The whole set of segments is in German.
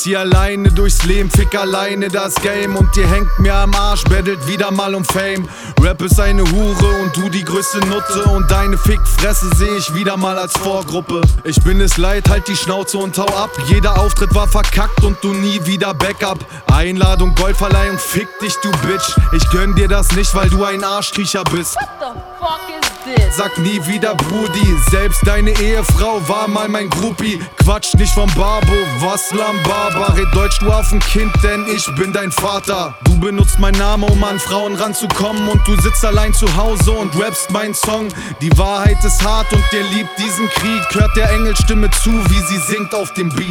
zieh alleine durchs Leben, fick alleine das Game und ihr hängt mir am Arsch, bettelt wieder mal um Fame. Rap ist eine Hure und du die größte Nutte und deine Fickfresse seh ich wieder mal als Vorgruppe. Ich bin es leid, halt die Schnauze und hau ab. Jeder Auftritt war verkackt und du nie wieder Backup. Einladung, Goldverleihung, fick dich du Bitch. Ich gönn dir das nicht, weil du ein Arschkriecher bist. What the fuck is this? Sag nie wieder Brudi, selbst deine Ehefrau war mal mein Groupie. Quatsch nicht vom Babo, was Lambaba. Red Deutsch, du Affenkind, denn ich bin dein Vater. Du benutzt meinen Namen, um an Frauen ranzukommen und du sitzt allein zu Hause und rappst meinen Song. Die Wahrheit ist hart und dir liebt diesen Krieg. Hört der Engelstimme zu, wie sie singt auf dem Beat.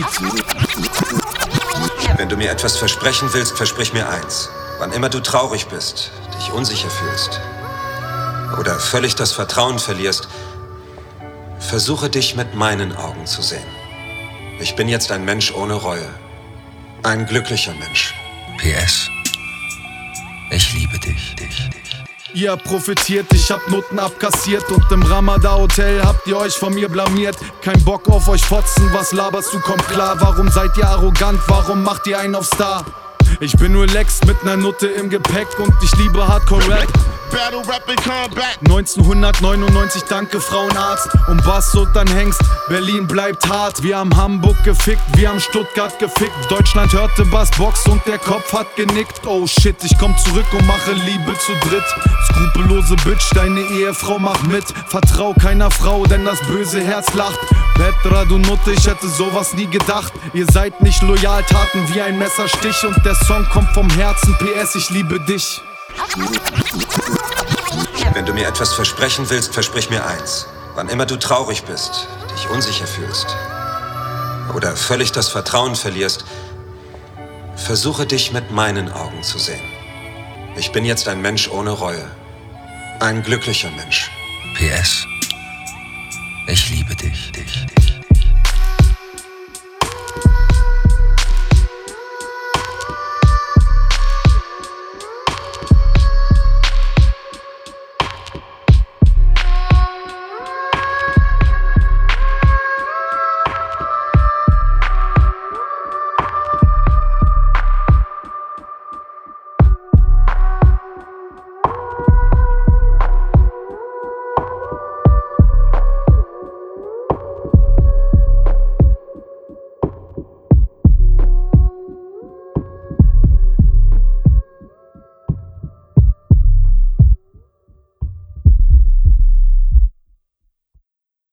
Wenn du mir etwas versprechen willst, versprich mir eins. Wann immer du traurig bist, dich unsicher fühlst oder völlig das Vertrauen verlierst, versuche dich mit meinen Augen zu sehen. Ich bin jetzt ein Mensch ohne Reue. Ein glücklicher Mensch. PS. Ich liebe dich. Ihr profitiert, ich hab Noten abkassiert und im Ramada-Hotel habt ihr euch von mir blamiert. Kein Bock auf euch Fotzen, was laberst du, kommt klar. Warum seid ihr arrogant, warum macht ihr einen auf Star? Ich bin nur Lex mit ner Nutte im Gepäck und ich liebe Hardcore-Rap. Battle Rap in Combat. 1999, danke Frauenarzt. Und Bass und dann Hengst, Berlin bleibt hart. Wir haben Hamburg gefickt, wir haben Stuttgart gefickt. Deutschland hörte Bassbox und der Kopf hat genickt. Oh shit, ich komm zurück und mache Liebe zu dritt. Skrupellose Bitch, deine Ehefrau macht mit. Vertrau keiner Frau, denn das böse Herz lacht. Petra, du Nutte, ich hätte sowas nie gedacht. Ihr seid nicht loyal, Taten wie ein Messerstich. Und der Song kommt vom Herzen, PS, ich liebe dich. Wenn du mir etwas versprechen willst, versprich mir eins. Wann immer du traurig bist, dich unsicher fühlst oder völlig das Vertrauen verlierst, versuche dich mit meinen Augen zu sehen. Ich bin jetzt ein Mensch ohne Reue. Ein glücklicher Mensch. PS. Ich liebe dich.